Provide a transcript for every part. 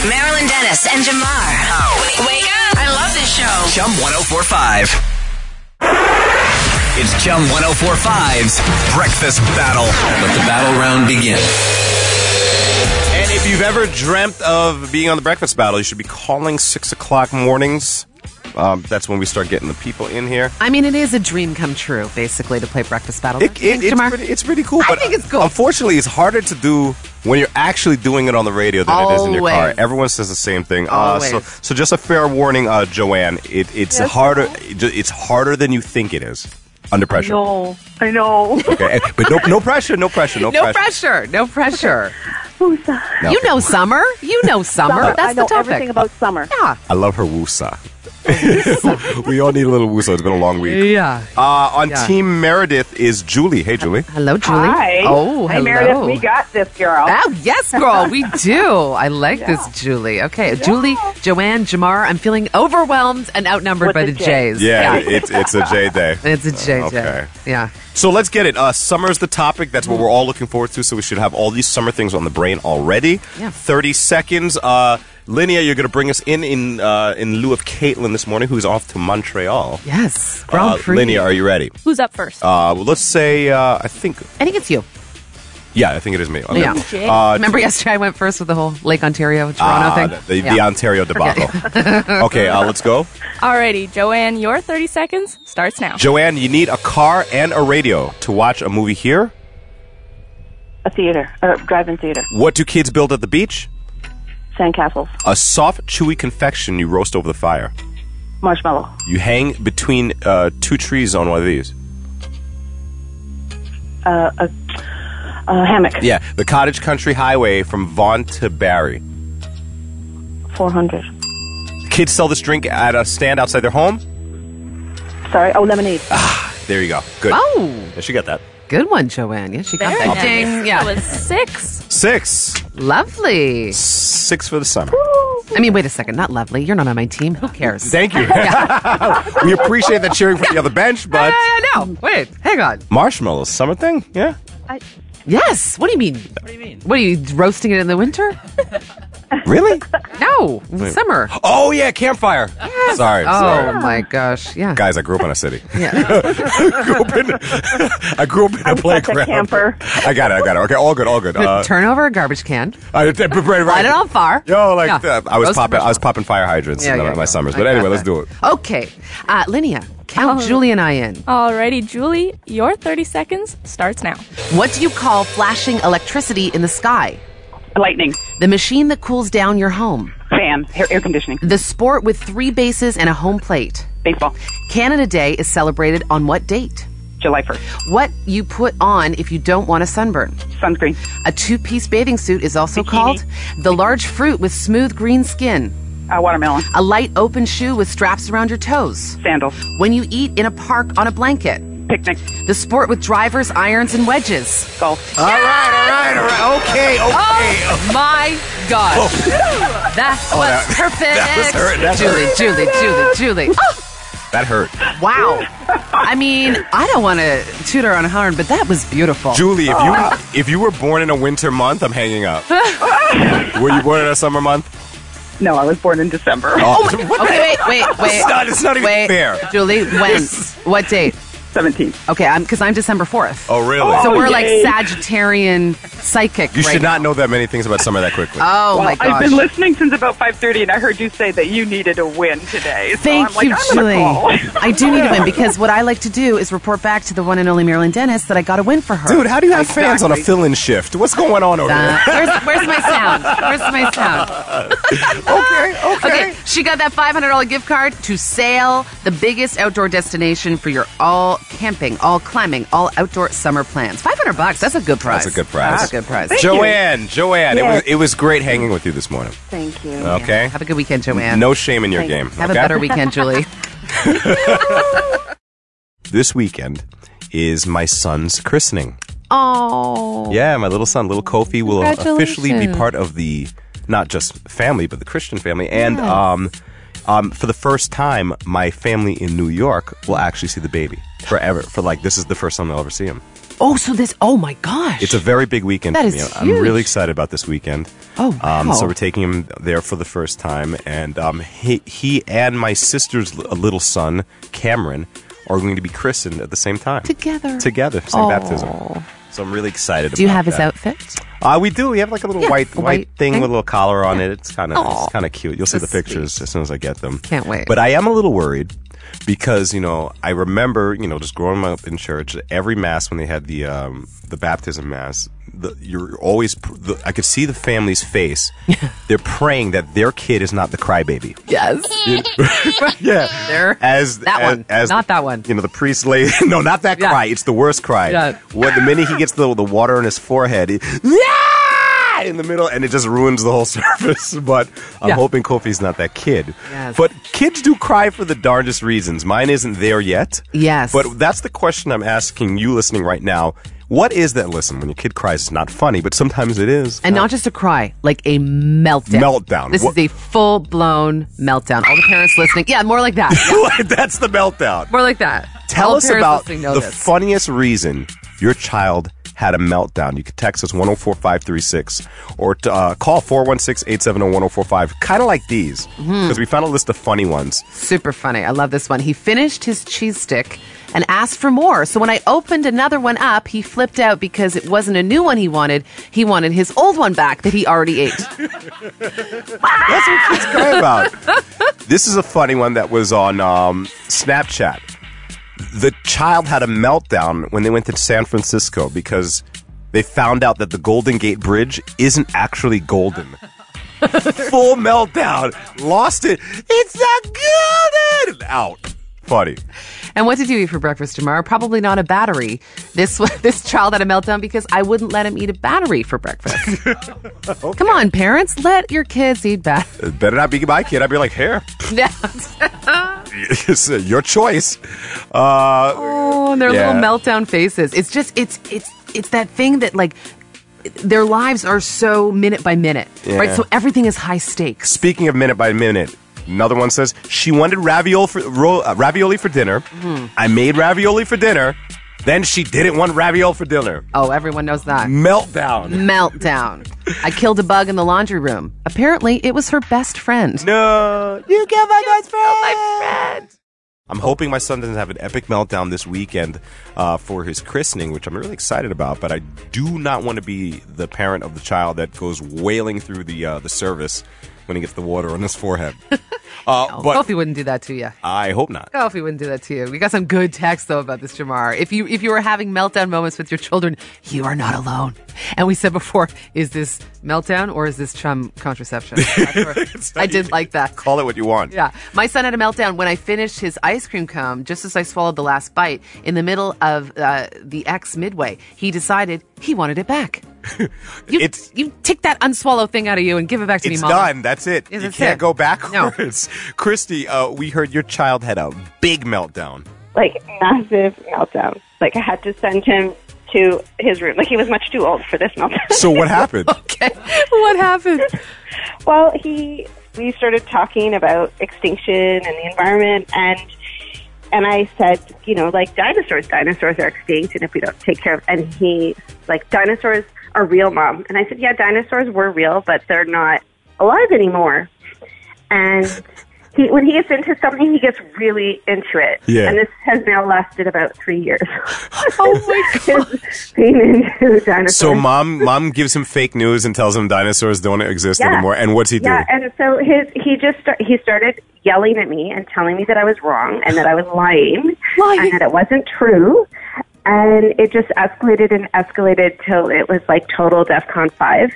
Marilyn Dennis and Jamar. Wake up. I love this show. Chum 1045. It's Chum 1045's Breakfast Battle. Let the battle round begin. And if you've ever dreamt of being on the Breakfast Battle, you should be calling 6 o'clock mornings. That's when we start getting the people in here. I mean, it is a dream come true, basically, to play Breakfast Battle. It's pretty cool. I think it's cool. Unfortunately, it's harder to do when you're actually doing it on the radio than it is in your car. Everyone says the same thing. So just a fair warning, Joanne. It's harder. It's harder than you think it is. Under pressure. I know. Okay, but no pressure. No pressure. Woosa. No. You know summer. Summer. That's I know the topic. everything about summer. Yeah. I love her woosa. We all need a little woosa. It's been a long week. Yeah. On Team Meredith is Julie. Hey, Julie. Hello, Julie. Hi. Oh, Hi, hello. Meredith. We got this, girl. Oh, yes, girl. We do. I like this, Julie. Okay, Julie, Joanne, Jamar. I'm feeling overwhelmed and outnumbered With by the the J. J's. Yeah, it's a J day. It's a J. Okay. Yeah. So let's get it. Summer's the topic. That's what we're all looking forward to. So we should have all these summer things on the brain already. Yeah. 30 seconds. Linnea, you're going to bring us in lieu of Caitlin this morning, who's off to Montreal. Yes. Grand Prix. Linnea, are you ready? Who's up first? Well, let's say, I think it's you. Yeah, I think it is me. Okay. Yeah. Remember yesterday I went first with the whole Lake Ontario, Toronto thing? The Ontario debacle. Okay, let's go. Alrighty, Joanne, your 30 seconds starts now. Joanne, you need a car and a radio to watch a movie here. A theater. Drive-in theater. What do kids build at the beach? Sandcastles. A soft, chewy confection you roast over the fire. Marshmallow. You hang between two trees on one of these. A hammock. Yeah, the cottage country highway from Vaughan to Barrie. 400. Kids sell this drink at a stand outside their home. Sorry. Oh, lemonade. There you go. Good. Oh. Yeah, she got that. Good one, Joanne. Yeah, she got Very that. nice. Ding. Yeah. That was 6. 6. Lovely. 6 for the summer. I mean, wait a second. Not lovely. You're not on my team. Who cares? Thank you. We appreciate that cheering from the other bench, but... No. Wait. Hang on. Marshmallows, summer thing? Yeah. Yes. What do you mean? What are you, roasting it in the winter? Really? No. Summer. Oh, yeah, campfire. Yes. Sorry. Oh, my gosh. Yeah. Guys, I grew up in a city. Yeah. I grew up in a playground. Such a camper. I got it. Okay, all good. Turn over a garbage can. Right. Light it on fire. Yo, like Yeah. I was Roast popping fire hydrants in my summers. But anyway, let's do it. Okay. Linnea, count Julie and I in. Alrighty, Julie, your 30 seconds starts now. What do you call flashing electricity in the sky? Lightning. The machine that cools down your home. Fan. Air conditioning. The sport with 3 bases and a home plate. Baseball. Canada Day is celebrated on what date? July 1st. What you put on if you don't want a sunburn? Sunscreen. A 2-piece bathing suit is also Bikini. called the large fruit with smooth green skin. Watermelon. A light open shoe with straps around your toes. Sandals. When you eat in a park on a blanket. Picnic. The sport with drivers, irons, and wedges. Golf. All right. Okay. Oh my God. That was perfect. Julie. Oh, That hurt. wow. I mean, I don't want to toot her on a horn, but that was beautiful. Julie, if you were born in a winter month, I'm hanging up. Were you born in a summer month? No, I was born in December. Okay, wait. It's not even fair. Julie, when? What date? 17th. Okay, because I'm December 4th. Oh, really? So we're like yay. Sagittarian psychic. You right should now. not know that many things about summer that quickly. Oh, my gosh. I've been listening since about 5:30, and I heard you say that you needed a win today. So Thank I'm like, you, I'm gonna Julie. call. I do need to win because what I like to do is report back to the one and only Marilyn Dennis that I got a win for her. Dude, how do you have fans on a Exactly. fill-in shift? What's going on over there? Where's my sound? Where's my sound? Okay, she got that $500 gift card to Sail, the biggest outdoor destination for your all camping, all climbing, all outdoor summer plans. $500. That's a good prize. That's a good prize. That's a good prize. Joanne, Yes. it was great hanging with you this morning. Thank you. Okay? Have a good weekend, Joanne. No shame in your Thank you. game. Have okay? a better weekend, Julie. This weekend is my son's christening. Oh. Yeah, my little son, little Kofi, will officially be Congratulations. part of the, not just family, but the Christian family. And for the first time, my family in New York will actually see the baby forever. This is the first time they'll ever see him. Oh my gosh. It's a very big weekend That for is me. huge. I'm really excited about this weekend. Oh, wow. So we're taking him there for the first time, and he and my sister's little son, Cameron, are going to be christened at the same time. Together, same baptism. So I'm really excited about that. Do you have his outfit? We do. We have like a little white thing with a little collar on it. It's kind of cute. You'll see the pictures as soon as I get them. Can't wait. But I am a little worried because, I remember, just growing up in church, every mass when they had the baptism mass, you're always, I could see the family's face. They're praying that their kid is not the crybaby. Yes. Yeah. Not that one. The priest no, not that cry. It's the worst cry. Yeah. When the minute he gets the water on his forehead, in the middle, and it just ruins the whole service. But I'm hoping Kofi's not that kid. Yes. But kids do cry for the darndest reasons. Mine isn't there yet. Yes. But that's the question I'm asking you listening right now. What is that? Listen, when your kid cries, it's not funny, but sometimes it is. And not just a cry, like a meltdown. This is a full-blown meltdown. All the parents listening. Yeah, more like that. Yeah. That's the meltdown. More like that. Tell us about the funniest reason your child had a meltdown. You can text us 104536 or call 416-870-1045. Kind of like these, because we found a list of funny ones. Super funny. I love this one. He finished his cheese stick and asked for more. So when I opened another one up, he flipped out because it wasn't a new one he wanted. He wanted his old one back that he already ate. That's what kids cry about. This is a funny one that was on Snapchat. The child had a meltdown when they went to San Francisco because they found out that the Golden Gate Bridge isn't actually golden. Full meltdown. Lost it. It's not golden. Out. Funny. And what did you eat for breakfast tomorrow? Probably not a battery. This child had a meltdown because I wouldn't let him eat a battery for breakfast. Okay. Come on, parents. Let your kids eat batteries. It better not be my kid. I'd be like, here. It's your choice. And their little meltdown faces. It's just, it's that thing that, like, their lives are so minute by minute, right? So everything is high stakes. Speaking of minute by minute, another one says, she wanted ravioli for dinner. I made ravioli for dinner. Then she didn't want ravioli for dinner. Oh, everyone knows that. Meltdown. I killed a bug in the laundry room. Apparently, it was her best friend. No. You killed my best friend. I'm hoping my son doesn't have an epic meltdown this weekend for his christening, which I'm really excited about. But I do not want to be the parent of the child that goes wailing through the service when he gets the water on his forehead. But Kofi wouldn't do that to you. I hope not. Kofi wouldn't do that to you. We got some good texts, though, about this, Jamar. If you were having meltdown moments with your children, you are not alone. And we said before, is this meltdown or is this chum contraception? I did like that. Call it what you want. Yeah. My son had a meltdown when I finished his ice cream cone, just as I swallowed the last bite, in the middle of the X Midway. He decided he wanted it back. You take that unswallow thing out of you and give it back to me, Mom. It's done. That's it. Yeah, you can't go backwards. No. Christy, we heard your child had a big meltdown. Like, massive meltdown. Like, I had to send him to his room. Like, he was much too old for this meltdown. So what happened? Okay. What happened? Well, we started talking about extinction and the environment, and I said, like, dinosaurs are extinct, and if we don't take care of, and he, like, dinosaurs are real, Mom. And I said, yeah, dinosaurs were real, but they're not alive anymore. And when he gets into something, he gets really into it. Yeah. And this has now lasted about 3 years. Oh my God. Being into dinosaurs. So mom gives him fake news and tells him dinosaurs don't exist anymore. And what's he do? Yeah, and so he started yelling at me and telling me that I was wrong and that I was lying. And that it wasn't true. And it just escalated till it was like total DEFCON 5.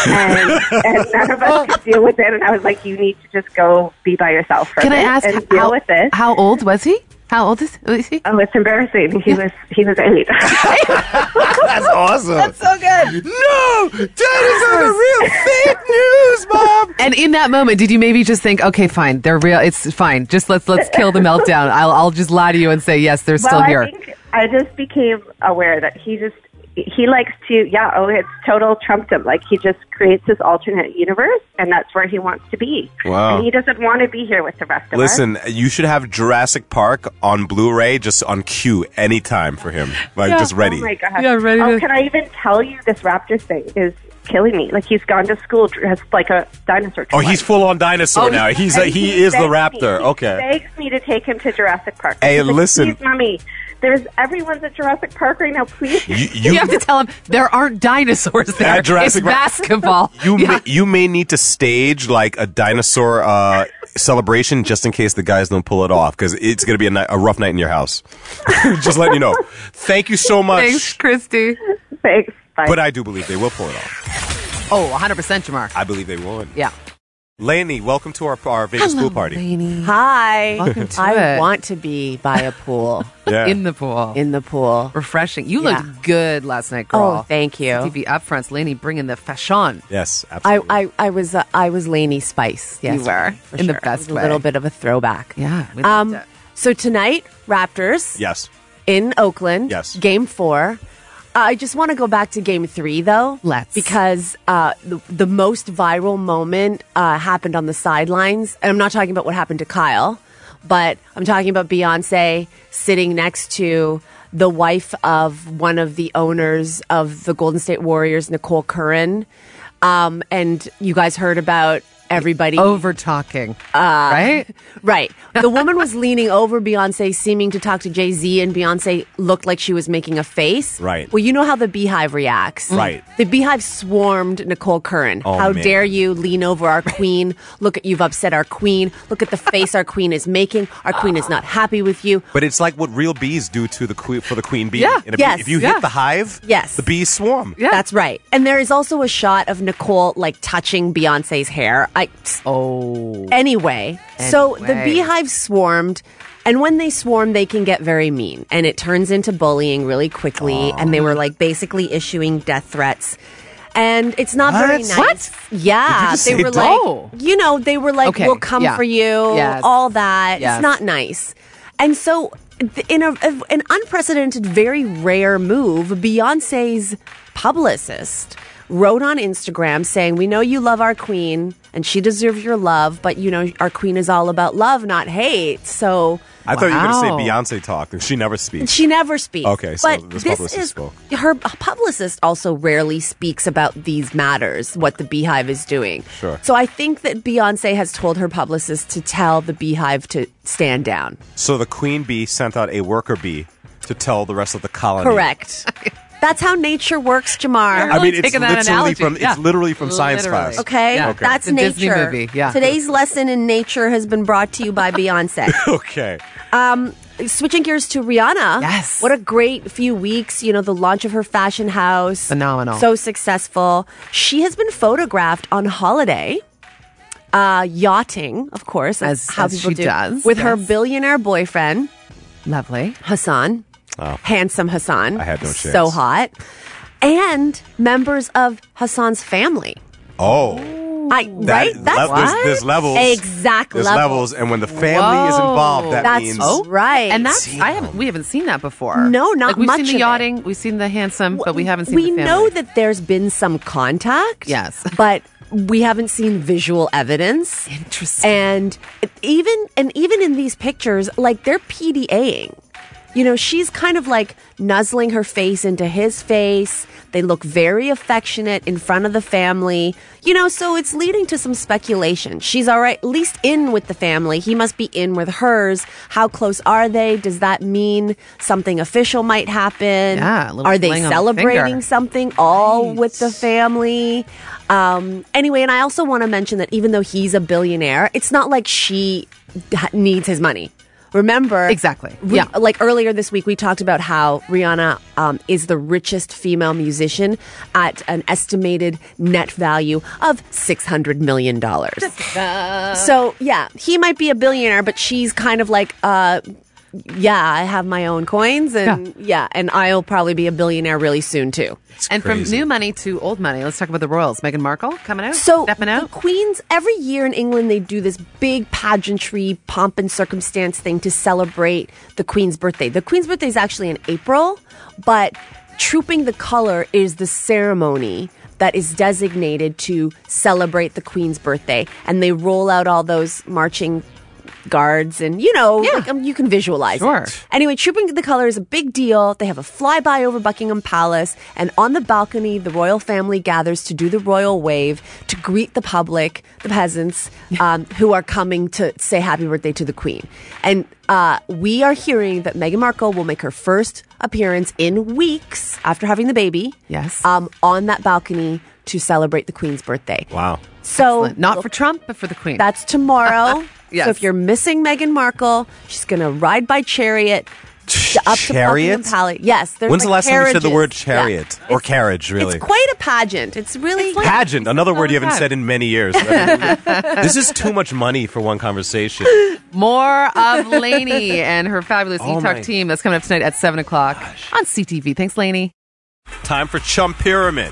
And none of us could deal with it. And I was like, you need to just go be by yourself for a bit and deal with this. How old was he? How old is he? Oh, it's embarrassing. He was 8. That's awesome. That's so good. No! Dinosaurs are real. Fake news, Mom! And in that moment, did you maybe just think, okay, fine, they're real. It's fine. Just let's kill the meltdown. I'll just lie to you and say, yes, they're still here. I just became aware that he likes to, it's total Trumpdom. Like, he just creates this alternate universe, and that's where he wants to be. Wow. And he doesn't want to be here with the rest of us. Listen, you should have Jurassic Park on Blu-ray just on cue anytime for him. Like, just ready. Oh, my God. Yeah, ready to- Can I even tell you, this Raptors thing is killing me. Like, he's gone to school dressed like a dinosaur toy. Oh, he's full-on dinosaur now. He is the Raptor. Okay. He begs me to take him to Jurassic Park. Hey, He's like, listen. please, Mommy, everyone's at Jurassic Park right now, please. You have to tell him there aren't dinosaurs there. At Jurassic it's basketball. You may need to stage like a dinosaur celebration just in case the guys don't pull it off, because it's going to be a rough night in your house. Just letting you know. Thank you so much. Thanks, Christy. Thanks. Bye. But I do believe they will pull it off. Oh, 100%, Jamar. I believe they would. Yeah. Lainey, welcome to our Vegas pool party. Lainey. Hi. Welcome to I it. want to be by a pool. Yeah. In the pool. In the pool. Refreshing. You Yeah. looked good last night, girl. Oh, thank you. TV upfronts, Lainey bringing the fashion. Yes, absolutely. I was Lainey Spice. Yes, You were, for in the sure. best It was way. a little bit of a throwback. Yeah. we loved it. So tonight, Raptors Yes. in Oakland. Yes. Game 4. I just want to go back to Game 3, though. Let's. Because the most viral moment happened on the sidelines. And I'm not talking about what happened to Kyle, but I'm talking about Beyonce sitting next to the wife of one of the owners of the Golden State Warriors, Nicole Curran. And you guys heard about everybody Over talking. Right? Right. The woman was leaning over Beyonce, seeming to talk to Jay-Z, and Beyonce looked like she was making a face. Right. Well, you know how the Beehive reacts. Right. The Beehive swarmed Nicole Curran. Oh, how man. dare you lean over our queen? Look at, you've upset our queen. Look at the face our queen is making. Our queen is not happy with you. But it's like what real bees do to the queen bee. Yeah. In a Yes. bee. If you Yeah. hit the hive, Yes. the bees swarm. Yeah. That's right. And there is also a shot of Nicole like touching Beyonce's hair. Anyway, so the Anyway. Beehive swarmed, and when they swarm, they can get very mean, and it turns into bullying really quickly. And they were like basically issuing death threats. And it's not very nice. What? Yeah, Did you just they say were that? like, Oh. they were like, Okay, we'll come yeah. for you, Yes. all that. Yes. It's not nice. And so, in an unprecedented, very rare move, Beyonce's publicist wrote on Instagram saying, "We know you love our queen, and she deserves your love, but you know our queen is all about love, not hate." So I thought you were going to say Wow. Beyonce talk. She never speaks. she never speaks. Okay, so but this this publicist is spoke. her publicist also rarely speaks about these matters, what the Beehive is doing. Sure. So I think that Beyonce has told her publicist to tell the Beehive to stand down. So the queen bee sent out a worker bee to tell the rest of the colony. Correct. That's how nature works, Jamar. I mean, it's taking that literally analogy. from Yeah. it's literally from science Literally. class. Okay, Yeah. that's The Disney nature. movie, yeah. Today's lesson in nature has been brought to you by Beyonce. Okay. Switching gears to Rihanna. Yes. What a great few weeks. You know, the launch of her fashion house. Phenomenal. So successful. She has been photographed on holiday. Yachting, of course, As how people she do, does, with her yes. billionaire boyfriend Lovely. Hassan, handsome Hassan. I had no So chance. hot, and members of Hassan's family. Oh. Right? There's levels. Exact There's level. levels, and when the family is involved, that That's means right. And that's we haven't seen that before. No, not like we've much seen of the it. yachting, we've seen the handsome, but we haven't seen We the family. know that there's been some contact. Yes. But we haven't seen visual evidence. Interesting. And even in these pictures, like they're PDAing. You know, she's kind of like nuzzling her face into his face. They look very affectionate in front of the family. You know, so it's leading to some speculation. She's all right, at least in with the family. He must be in with hers. How close are they? Does that mean something official might happen? Yeah, a little Are they fling on the celebrating finger. something all Right. with the family? Anyway, and I also want to mention that even though he's a billionaire, it's not like she needs his money. Remember, Exactly. Yeah. Like earlier this week, we talked about how Rihanna is the richest female musician at an estimated net value of $600 million. So yeah, he might be a billionaire, but she's kind of like, yeah, I have my own coins, and and I'll probably be a billionaire really soon too. And crazy. from new money to old money, let's talk about the royals. Meghan Markle coming out, So stepping out. the Queens, every year in England, they do this big pageantry, pomp and circumstance thing to celebrate the Queen's birthday. The Queen's birthday is actually in April, but Trooping the Color is the ceremony that is designated to celebrate the Queen's birthday. And they roll out all those marching guards and, you can visualize it. Anyway, Trooping the Color is a big deal. They have a flyby over Buckingham Palace, and on the balcony, the royal family gathers to do the royal wave to greet the public, the peasants, who are coming to say happy birthday to the Queen. And we are hearing that Meghan Markle will make her first appearance in weeks after having the baby. Yes. On that balcony to celebrate the Queen's birthday. Wow. So not for Trump, but for the Queen. That's tomorrow. Yes. So if you're missing Meghan Markle, she's going to ride by chariot up to Buckingham Palace. Yes. When's the last time you said the word chariot? Or carriage, really? It's quite a pageant. It's really... pageant, another word you haven't said in many years. This is too much money for one conversation. More of Lainey and her fabulous E-Talk team that's coming up tonight at 7 o'clock on CTV. Thanks, Lainey. Time for Chump Pyramid.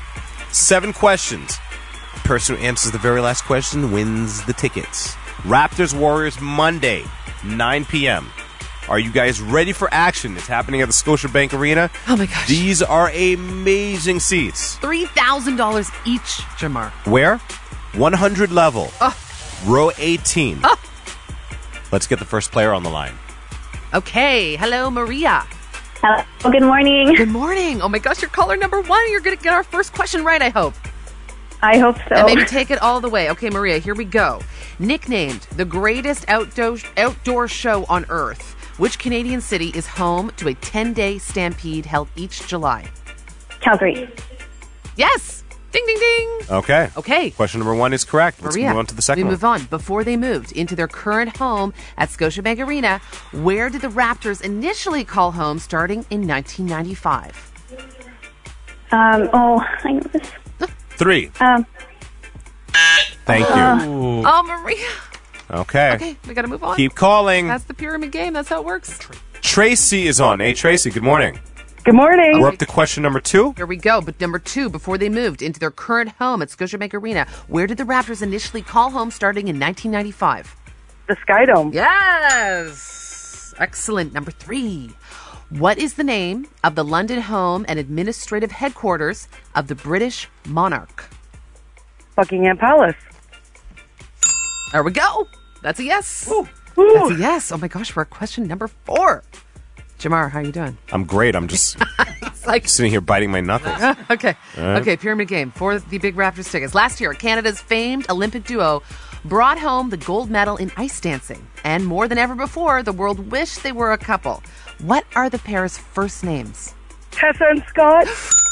7 questions. The person who answers the very last question wins the tickets. Raptors Warriors Monday, 9 p.m. Are you guys ready for action? It's happening at the Scotiabank Arena. Oh my gosh. These are amazing seats. $3,000 each, Jamar. Where? 100 level. Row 18. Let's get the first player on the line. Okay. Hello, Maria. Hello. Good morning. Good morning. Oh my gosh, you're caller number 1. You're going to get our first question right, I hope. I hope so. And maybe take it all the way. Okay, Maria, here we go. Nicknamed the greatest outdoor show on Earth, which Canadian city is home to a 10-day stampede held each July? Calgary. Yes. Ding, ding, ding. Okay. Question number 1 is correct. Let's Maria, move on to the second one. We move on. Before they moved into their current home at Scotiabank Arena, where did the Raptors initially call home starting in 1995? I know this. 3. Thank you. Oh, Maria. Okay, we got to move on. Keep calling. That's the pyramid game. That's how it works. Tracy is on. Hey, Tracy, good morning. Good morning. We're up to question number 2. Here we go. But number 2, before they moved into their current home at Scotiabank Arena, where did the Raptors initially call home starting in 1995? The Sky Dome. Yes. Excellent. Number 3. What is the name of the London home and administrative headquarters of the British monarch? Buckingham Palace. There we go. That's a yes. Ooh. That's a yes. Oh my gosh, we're at question number 4. Jamar, how are you doing? I'm great. I'm just sitting here biting my knuckles. Okay. Okay, pyramid game for the Big Raptors tickets. Last year, Canada's famed Olympic duo brought home the gold medal in ice dancing. And more than ever before, the world wished they were a couple. What are the pair's first names? Tessa and Scott.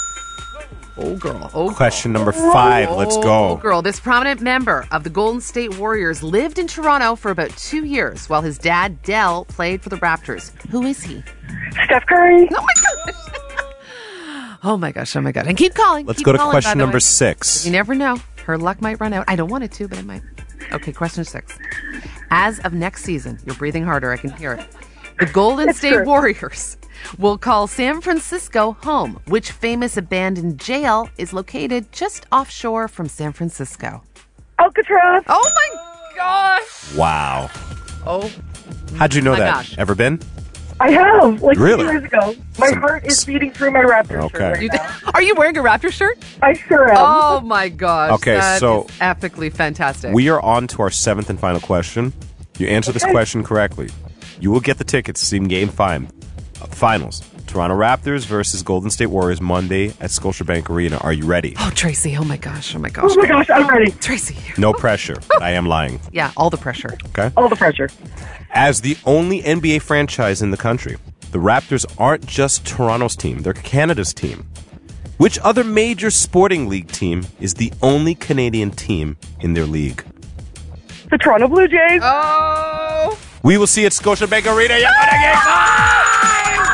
Oh, girl. Question number 5. Let's go. Oh, girl. This prominent member of the Golden State Warriors lived in Toronto for about 2 years while his dad, Dell, played for the Raptors. Who is he? Steph Curry. Oh, my gosh. Oh, my gosh. And keep calling. Let's keep go to calling, question number 6. You never know. Her luck might run out. I don't want it to, but it might. Okay, question 6. As of next season, you're breathing harder. I can hear it. The Golden State Warriors will call San Francisco home. Which famous abandoned jail is located just offshore from San Francisco? Alcatraz. Oh my gosh! Wow. Oh. How'd you know my that? Gosh. Ever been? I have, Really? 2 years ago. My heart is beating through my Raptors shirt right now. Are you wearing a Raptor shirt? I sure am. Oh my gosh. Okay, that so is epically fantastic. We are on to our 7th and final question. You answer this question correctly, you will get the tickets to see Game 5 finals. Toronto Raptors versus Golden State Warriors Monday at Scotiabank Arena. Are you ready? Oh, Tracy. Oh my gosh. Oh my gosh, I'm ready. Tracy. No pressure. I am lying. Yeah, all the pressure. Okay? All the pressure. As the only NBA franchise in the country, the Raptors aren't just Toronto's team, they're Canada's team. Which other major sporting league team is the only Canadian team in their league? The Toronto Blue Jays. Oh! We will see you at Scotiabank Arena. You're going to Game 5!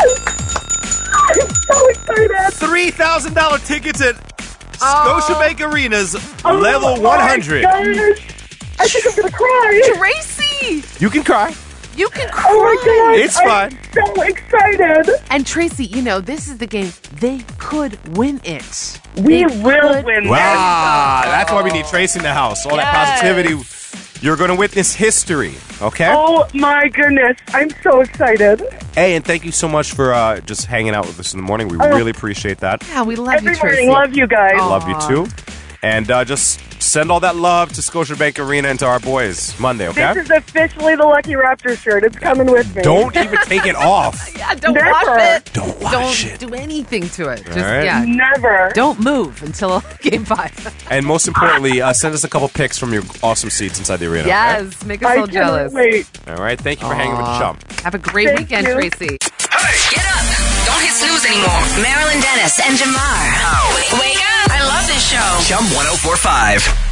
I'm so excited. $3,000 tickets at Scotiabank Arena's level 100. I think I'm going to cry. Tracy! You can cry. You can cry. Oh my God. It's fine. I'm so excited. And Tracy, you know, this is the game. They could win it. We will win. Wow. That's why we need Tracy in the house. All that positivity. You're going to witness history, okay? Oh my goodness. I'm so excited. Hey, and thank you so much for just hanging out with us in the morning. We really appreciate that. Yeah, we love Every you, Tracy. morning, love you guys. Love you too. And just send all that love to Scotiabank Arena and to our boys Monday, okay? This is officially the Lucky Raptor shirt. It's coming with me. Don't even take it off. Yeah, don't Never. wash it. Don't wash it. Don't do anything to it. Just right. yeah. Never. Don't move until game 5. And most importantly, send us a couple pics from your awesome seats inside the arena. Yes, make us I all jealous. cannot wait. Okay? All right. Thank you for hanging with the chum. Have a great Thank weekend, you. Tracy. Get up. Don't hit snooze anymore. Marilyn Dennis and Jamar. Wake up. I love this show. Chum 104.5.